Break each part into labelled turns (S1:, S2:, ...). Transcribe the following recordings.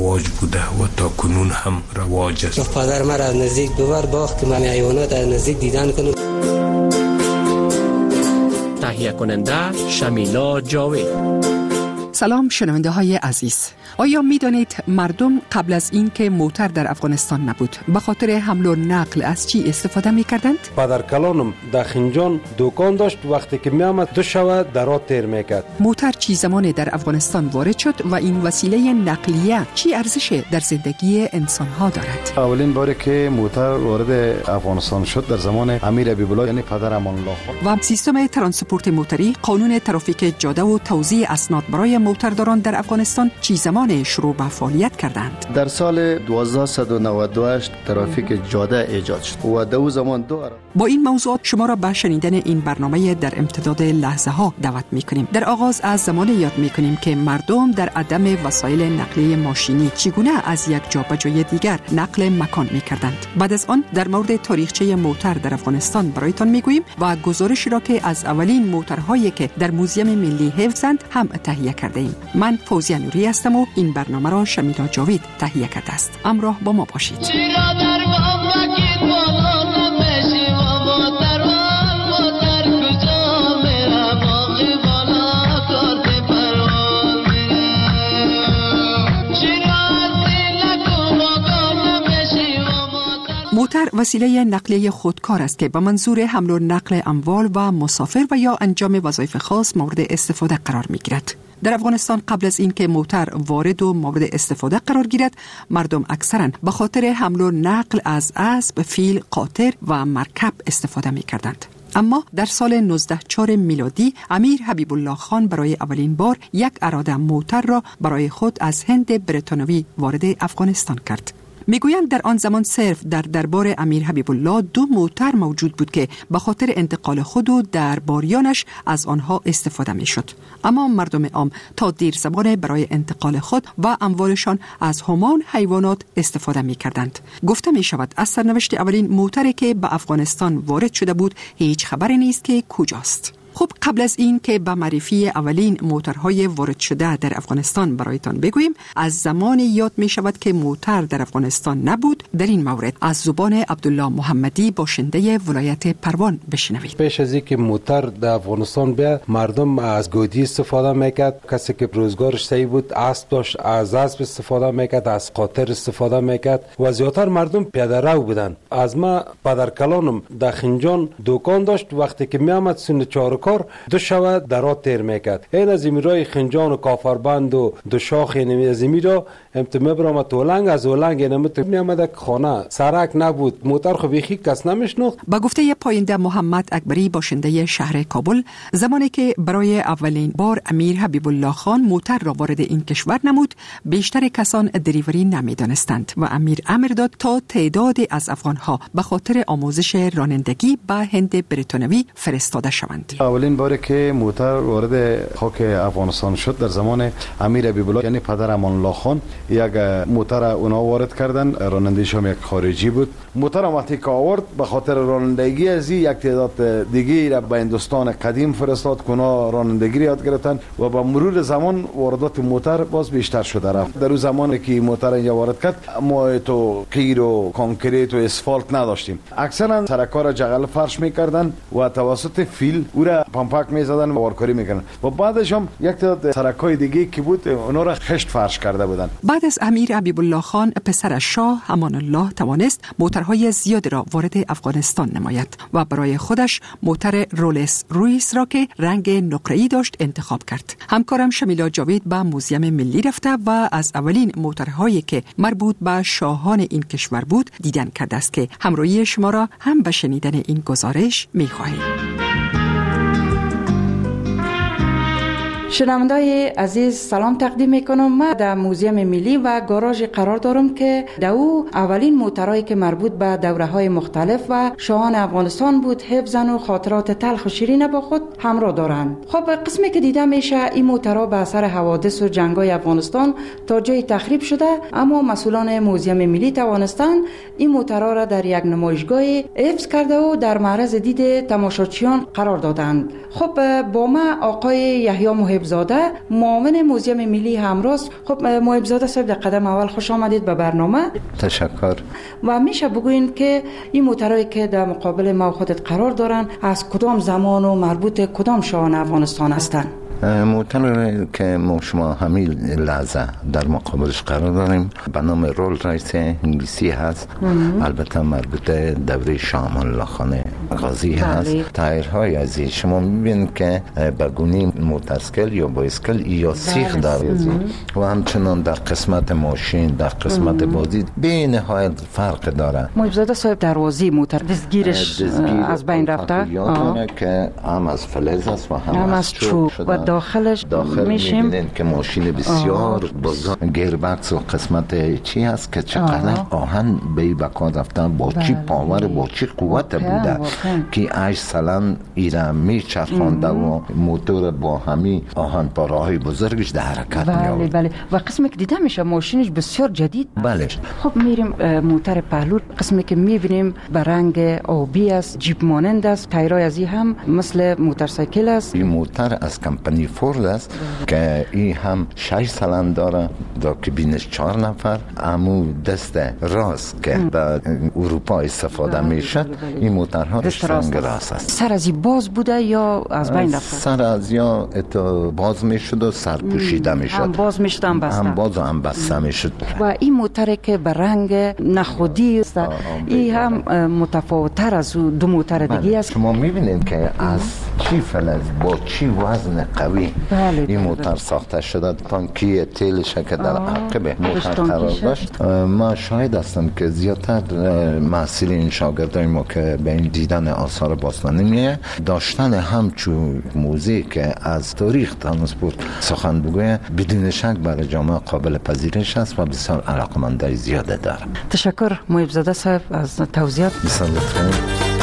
S1: رواج بوده و تا کنون هم رواج است.
S2: پدر مرا از نزدیک ببر باخت که من حیوانات از نزدیک دیدن کنم.
S3: تهیه کننده شمیلا جاوید.
S4: سلام شنونده های عزیز. آیا می دانید مردم قبل از این که موتر در افغانستان نبود به خاطر حمل و نقل از چی استفاده می کردند؟
S5: پدر کلانم در خنجان دکان داشت، وقتی که می آمد 2 شب درات تیر می کرد.
S4: موتر چی زمان در افغانستان وارد شد و این وسیله نقلیه چی ارزش در زندگی انسان ها دارد؟
S6: اولین باری که موتر وارد افغانستان شد در زمان امیر حبیب الله یعنی پدر امان الله خان.
S4: و سیستم ترانسپورت موتری، قانون ترافیک جاده و توزیع اسناد برای موترداران در افغانستان چی زمان شروع به فعالیت کردند؟
S6: در سال 1298 ترافیک جاده ایجاد شد و در زمان
S4: با این موضوعات شما را به شنیدن این برنامه در امتداد لحظه ها دعوت می‌کنیم. در آغاز از زمان یاد می‌کنیم که مردم در عدم وسایل نقلیه ماشینی چگونه از یک جا به جای دیگر نقل مکان می‌کردند. بعد از آن در مورد تاریخچه موتر در افغانستان برایتان می‌گوییم و گزارشی را که از اولین موترهایی که در موزیم ملی حفظند هم تهیه کردیم. من فوزیه نوری هستم و این برنامه را شمیلا جاوید تهیه کرده است. همراه با ما باشید. موتر وسیله نقلیه خودکار است که به منظور حمل و نقل اموال و مسافر و یا انجام وظایف خاص مورد استفاده قرار می گیرد. در افغانستان قبل از این که موتر وارد و مورد استفاده قرار گیرد، مردم اکثرا به خاطر حمل و نقل از اسب، فیل، قاطر و مرکب استفاده می کردند. اما در سال 1904 میلادی امیر حبیب الله خان برای اولین بار یک اراده موتر را برای خود از هند بریتانوی وارد افغانستان کرد. میگویند در آن زمان صرف در دربار امیر حبیب الله 2 موتر موجود بود که به خاطر انتقال خود و درباریانش از آنها استفاده میشد. اما مردم عام تا دیر زمان برای انتقال خود و اموالشان از همان حیوانات استفاده میکردند. گفته می شود از سرنوشت اولین موتری که به افغانستان وارد شده بود هیچ خبری نیست که کجاست. خب قبل از این که به معرفی اولین موترهای وارد شده در افغانستان برایتان بگوییم، از زمان یاد می شود که موتر در افغانستان نبود. در این مورد از زبان عبدالله محمدی باشنده ولایت پروان بشنوید.
S5: پیش از اینکه موتر در افغانستان بیاد مردم از گودی استفاده میکرد. کسی که روزگارش صحیح بود اسب داشت، از اسب استفاده میکرد، از قاطر استفاده میکرد و زیاتر مردم پیاده رو بودن. از ما پدر کلانم در خنجان دکان داشت، وقتی که می آمد سن 4 2 شب درات تیر میکرد. این از میرای خنجان و کافربند و 2 شاخ از میرا میبرم تولنگ، از اولنگ میامد خانه سرک نبود، موتر خو بیخی کس نمیشناخت.
S4: با گفته پاینده محمد اکبری باشنده شهر کابل، زمانی که برای اولین بار امیر حبیب الله خان موتر را وارد این کشور نمود، بیشتر کسان دریوری نمیدانستند و امیر امر داد تا تعدادی از افغانها به خاطر آموزش رانندگی به هند بریتانوی فرستاده شوند.
S6: اولین باری که موتر وارد خاک افغانستان شد در زمان امیر حبیب الله یعنی پدر امان الله خان، یک موتر اونا وارد کردن. رانندگیش هم یک خارجی بود. موتر وقتی که آورد به خاطر رانندگی از یک تعداد دیگه را به هندوستان قدیم فرستاد که اونا رانندگی یاد گرفتن و با مرور زمان واردات موتر باز بیشتر شده رفت. در اون زمانی که موتر اینجا وارد کرد ما تو قیر و کانکریت و اسفالت نداشتیم. اکثرا سرکا را جغل فرش میکردن و توسط فیل او را پمپک میزدن و وارکاری میکردن و بعدش هم یک تعداد سرکای دیگه که بود اونا را خشت فرش کرده بودن.
S4: بعد از امیر حبیب الله خان پسر شاه امان الله توانست موترهای زیادی را وارد افغانستان نماید و برای خودش موتر رولس رویس را که رنگ نقره‌ای داشت انتخاب کرد. همکارم شمیلا جاوید به موزیم ملی رفته و از اولین موترهایی که مربوط به شاهان این کشور بود دیدن کرده است که همراهی شما را هم به شنیدن این گزارش می‌خواهیم.
S7: شنوندای عزیز سلام تقدیم میکنم. من در موزیم ملی و گاراژ قرار دارم که در او اولین موترهایی که مربوط به دوره‌های مختلف و شاهان افغانستان بود حفظن و خاطرات تلخ و شیرین با خود همراه دارند. خب قسمی که دیده میشه این موترها به اثر حوادث و جنگ‌های افغانستان تا جای تخریب شده، اما مسئولان موزیم ملی توانستند این موترها را در یک نمایشگاه حفظ کرده و در معرض دید تماشاچیان قرار دادند. خب با ما آقای یحیی محب محب زاده معاون موزیم ملی همراست. خب محب زاده صاحب در قدم اول خوش آمدید به برنامه.
S8: تشکر. و
S7: میشه بگوین که این موترایی که در مقابل ما خودت قرار دارن از کدام زمان و مربوط کدام شاهان افغانستان هستند؟
S8: موتر که ما شما همین لحظه در مقابلش قرار داریم به نام رول رایس انگلیسی هست. البته مربوط دوره شاه امان الله خان غازی هست. تایرهای از شما میبینید که بگونی موترسکل یا بایسکل یا سیخ داره و همچنان در قسمت ماشین در قسمت بازی به نهایت فرق داره.
S7: محبزاده صاحب دروازی موتر دستگیرش از بین رفته
S8: که هم از فلز است و هم از چوب
S7: و داخل
S8: میشیم که ماشین بسیار بزرگ گیربکس و قسمت چی هست که چقدر آهن به بکار رفتن با چی پاور با چی قوت بوده که 8 سالن ایره میچرخانده و موتور با همین آهن پاراهای بزرگش در حرکت میاد.
S7: بله و قسمی که دیده میشه ماشینش بسیار جدید.
S8: بله.
S7: خب میریم موتر پهلو. قسمی که میبینیم به رنگ آبی است، جیپ مانند است. تایرای ازی هم مثل موتورسایکل است.
S8: این موتر از کمپانی فورد است که این هم 6 سالن داره، در کابینش 4 نفر. امو دست راست که به اروپا استفاده میشه. این موترها سنگ راست است.
S7: سر ازی باز بوده یا از بین رفته؟
S8: سر از یا باز میشد و سر پوشیده میشد.
S7: هم باز میشد هم بسته.
S8: هم باز و هم بسته میشد.
S7: و این موتر که به رنگ نخودی است، این هم متفاوت‌تر از دو موتر دیگه است.
S8: شما میبینید که از چی فلز با چی وزن قوی این موتر ساخته شده. تانکی تیلش که در عقب موتر قرار داشت. ما شاهد هستم که زیادتر محصلین شاگردای ما که به این دیدن آثار باستانی میه داشتن همچون موزه که از تاریخ ترانسپورت سخن بگویه بدون شک برای جامعه قابل پذیرش است و بسیار علاقمندای زیاده داره.
S7: تشکر محب زاده صاحب از توضیحات.
S8: بسیار لطفاً.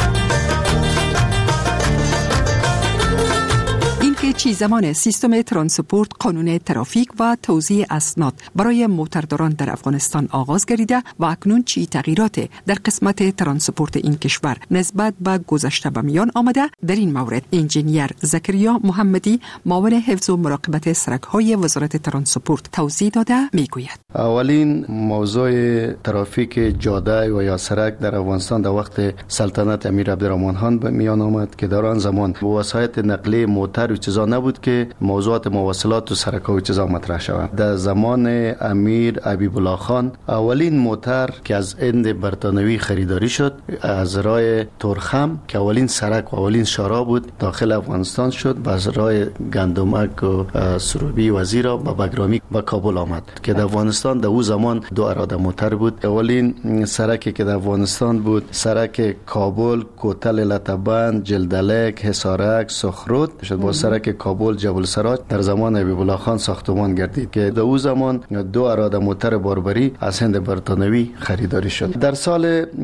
S4: چی زمان سیستم ترانسپورت قانون ترافیک و توزیع اسناد برای موترداران در افغانستان آغاز گردیده و اکنون چی تغییرات در قسمت ترانسپورت این کشور نسبت به گذشته به میان آمده؟ در این مورد انجینیر زکریا محمدی معاون حفظ و مراقبت سرک‌های وزارت ترانسپورت توضیح داده میگوید.
S9: اولین موضوع ترافیک جاده و یا سرک در افغانستان در وقت سلطنت امیر عبدالرحمن خان به میان آمد که در آن زمان وسایط نقلیه موتر و چیزا نبود که موضوعات مواصلات و سرک و چیزا مطرح شود. در زمان امیر حبیب الله خان اولین موتر که از هند برتانوی خریداری شد از راه تورخم که اولین سرک و اولین شارع بود داخل افغانستان شد و از راه گندمک و سروبی وزیرا به بگرامی و کابل آمد که در افغانستان در او زمان 2 اراده موتر بود. اولین سرکی که در افغانستان بود سرک کابل کوتل لطبند جلدلک حصارک سخرود شد. با سرک کابل جبل سراج در زمان حبیب الله خان ساختمان گردید که در او زمان 2 اراده موتر باربری از هند برتانوی خریداری شد. در سال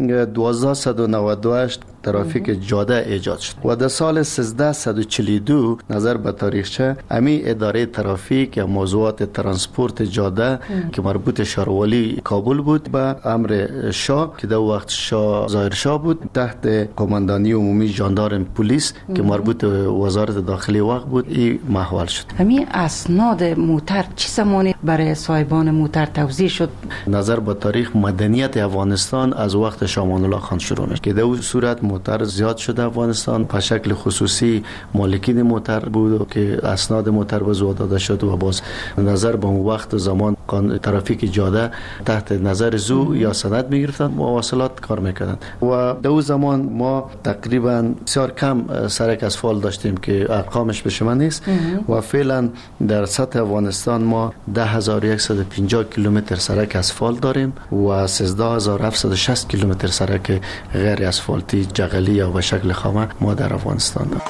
S9: 1298 ترافیک جاده ایجاد شد و در سال 1342 نظر به تاریخچه امی اداره ترافیک یا موضوعات ترانسپورت جاده که مربوط شاروالی کابل بود به امر شاه که در وقت شاه ظاهر شاه بود تحت قماندانی عمومی ژاندارم پلیس که مربوط وزارت داخلی وقت بود این محول شد.
S7: امی اسناد موتر چه زمانی برای صاحبان موتر توزیع شد؟
S9: نظر به تاریخ مدنیت افغانستان از وقت شاه امان الله خان شروع میشه که در اون صورت موتر زیاد شده افغانستان به شکل خصوصی مالکین موتر بود که اسناد موتر به زو داده شد و باز نظر به اون وقت زمان ترافیک جاده تحت نظر زو یا سند میگرفتن مواصلات کار میکردن و در اون زمان ما تقریبا بسیار کم سرک اسفالت داشتیم که ارقامش به شما نیست و فعلا در سطح افغانستان ما 10150 کیلومتر سرک اسفالت داریم و 13760 کیلومتر سرک غیر اسفالتی جغلی یا به شکل خامه ما در افغانستان داریم.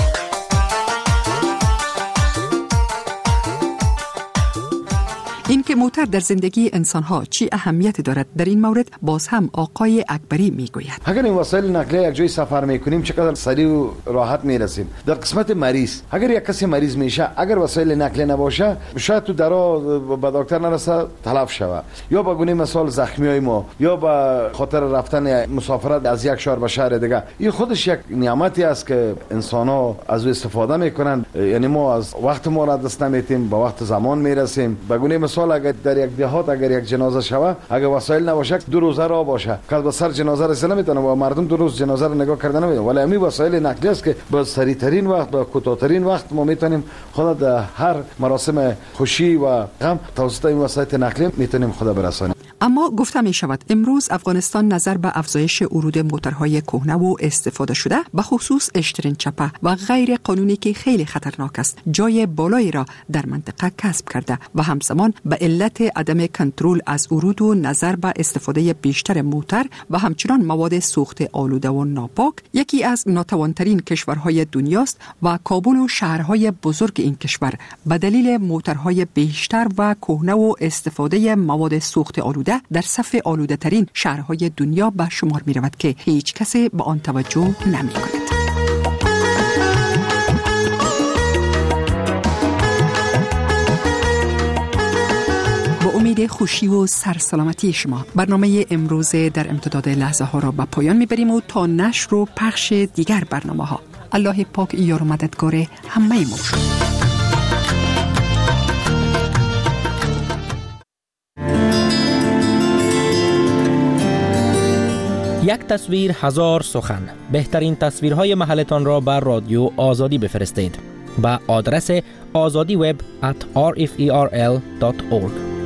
S4: این که موتر در زندگی انسان‌ها چی اهمیت دارد، در این مورد باز هم آقای اکبری میگوید.
S6: اگر این وسایل نقلیه یک جای سفر میکنیم چقدر سریع و راحت میرسیم. در قسمت مریض، اگر یک کسی مریض میشه، اگر وسایل نقلیه نباشه شاید تو درا به دکتر نرسه، تلف شوه، یا به گونه مثال زخمیای ما، یا به خاطر رفتن مسافرت از یک شهر به شهر دیگه. این خودش یک نعمتی است که انسان‌ها از او استفاده میکنن. یعنی ما از وقت ما را دست نمیتیم، به وقت زمان میرسیم. به گونه مثال اگر در یک دهات اگر یک جنازه شوه، اگر وسایل نباشه 2 روزه راه باشه، که به سر جنازه رسیدن نمیتونه و مردم 2 روز جنازه رو نگاه کردن نمیتونه. ولی همین وسایل نقلیه است که با سریع ترین وقت، با کوتاه‌ترین وقت ما میتونیم خود در هر مراسم خوشی و غم توسط این وسایل نقلیه میتونیم خود برسانیم.
S4: اما گفته می شود امروز افغانستان نظر به افزایش ورود موترهای کهنه و استفاده شده، به خصوص اشترین چپه و غیر قانونی که خیلی خطرناک است، جای بالایی را در منطقه کسب کرده و همزمان به علت عدم کنترل از ورود و نظر به استفاده بیشتر موتر و همچنان مواد سوخت آلوده و ناپاک یکی از ناتوانترین کشورهای دنیاست و کابل و شهرهای بزرگ این کشور به دلیل موترهای بیشتر و کهنه و استفاده مواد سوخت آلوده در صف آلوده ترین شهرهای دنیا به شمار می رود که هیچ کسی به آن توجه نمی کند. با امید خوشی و سرسلامتی شما برنامه امروز در امتداد لحظه ها را به پایان می بریم و تا نشر و پخش دیگر برنامه ها الله پاک یار و مددگار همه ما شد.
S10: یک تصویر هزار سخن. بهترین تصویرهای محلتان را بر رادیو آزادی بفرستید. با آدرس azadiweb@rferl.org.